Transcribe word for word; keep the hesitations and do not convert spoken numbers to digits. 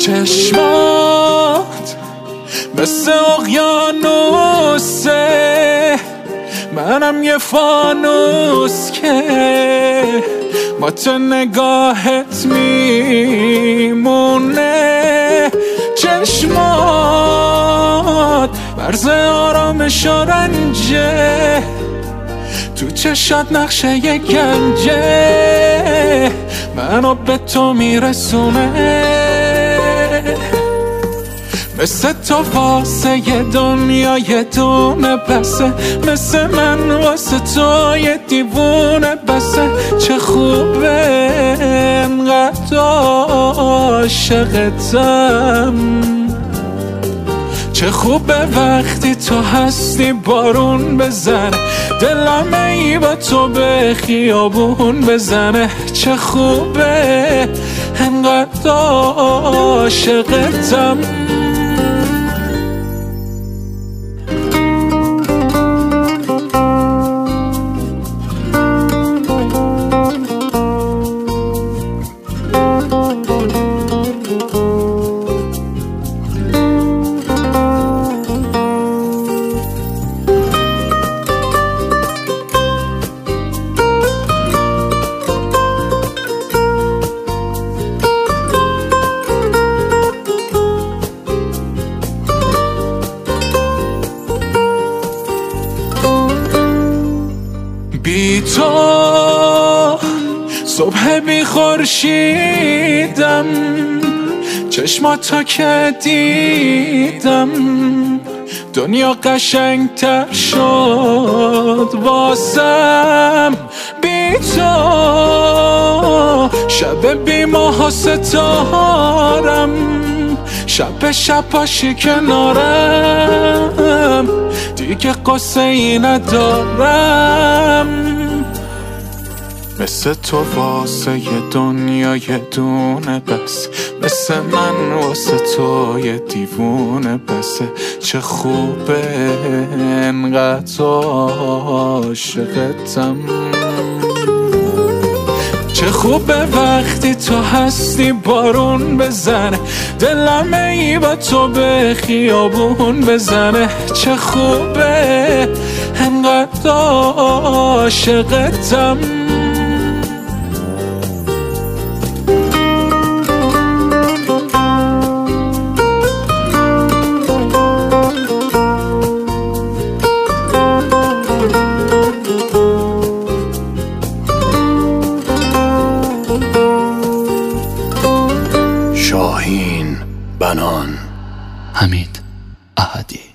چشمات مثل اقیانوسه، منم یه فانوس که با تو نگاهت میمونه. چشمات مرز آرامش و رنجه، تو چشات نقشه یه گنجه، منو به تو میرسونه. مثل تو واسه یه دنیا یه دونه بسه، مثل من واسه تو یه دیوونه بسه. چه خوبه انقدر عاشقتم، چه خوبه وقتی تو هستی بارون بزنه، دلم ای با تو به خیابون بزنه. چه خوبه انقدر عاشقتم. بی تو صبح بی خورشیدم، چشماتو که دیدم دنیا قشنگتر شد واسم. بی تو شب بی ماه و ستارم، شب شب پاشی کنارم، دیگه قصه ای ندارم. مثل تو واسه یه دنیا یه دونه بس، مثل من واسه تو یه دیوونه بسه. چه خوبه انقدر عاشقتم، چه خوبه وقتی تو هستی بارون بزنه، دلم ای با تو به خیابون بزنه. چه خوبه انقدر عاشقتم. شاهین بنان، حمید احدی.